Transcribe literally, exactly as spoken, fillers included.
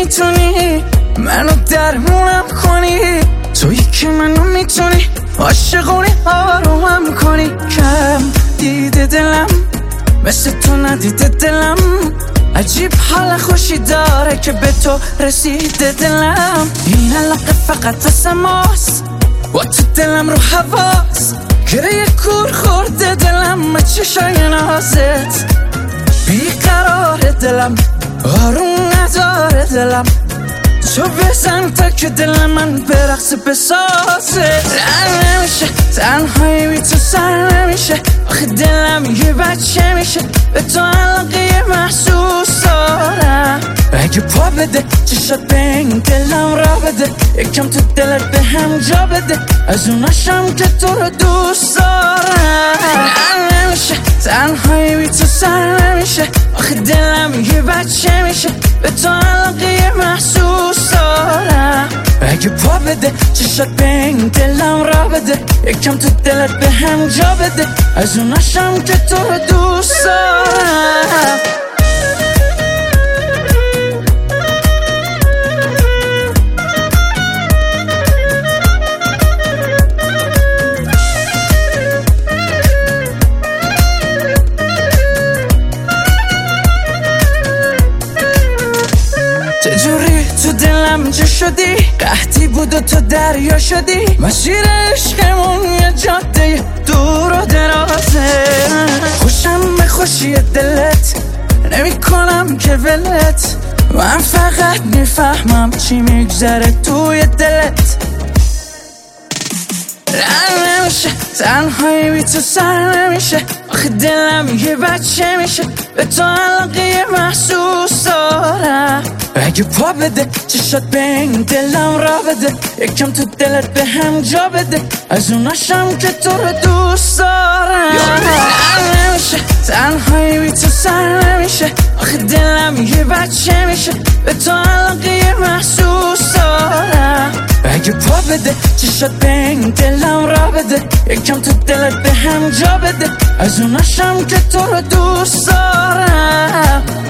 میتونی منو درمونم کنی، تویی که منو میتونی عاشقونی آرومم کنی. کم دیده دلم مثل تو ندیده دلم، عجیب حال خوشی داره که به تو رسیده دلم. این علاقه فقط واسه ماست و تو دلم رو حواس، گره کور خورده دلم به چشای نازت. بیقرار دلم آروم نداره دلم، تو بزن تا که دل من برقص بسازه. رن نمیشه تنهایی بی تو سر نمیشه، آخه دلم یه بچه میشه به تو علاقه محسوس دارم. اگه پا بده چشات به این دلم را بده، یکم تو دلت به هم جا بده، از اوناشم که تو رو دوست دارم. رن نمیشه تنهایی بی تو سر نمیشه، آخه دلم یه بچه میشه به تو علاقه محسوس دارم. اگه پا بده چشات به این دلم را بده، یکم تو دلت به هم جا بده، از اوناشم که تو رو دوست دارم. چجوری تو دلم چه شدی، قحطی بود و تو دریا شدی، مسیر عشقمون یه جاده دور و درازه. خوشم به خوشی دلت نمی کنم که ولت، من فقط میفهمم چی میگذره توی دلت. رن نمیشه تنهایی بی تو سر نمیشه، آخه دلم یه بچه میشه به تو علاقه محسوس دارم. اگه پا بده چشات به این دلم را بده، یکم تو دلت به هم جا بده، از اوناشم که تو رو دوست دارم. رن نمیشه تنهایی بی تو سر نمیشه، آخه دلم یه بچه میشه به تو علاقه محسوس دارم. اگه پا بده چشات به این دلم را بده، یکم تو دلت به هم جا بده، از اوناشم که تو رو دوست دارم.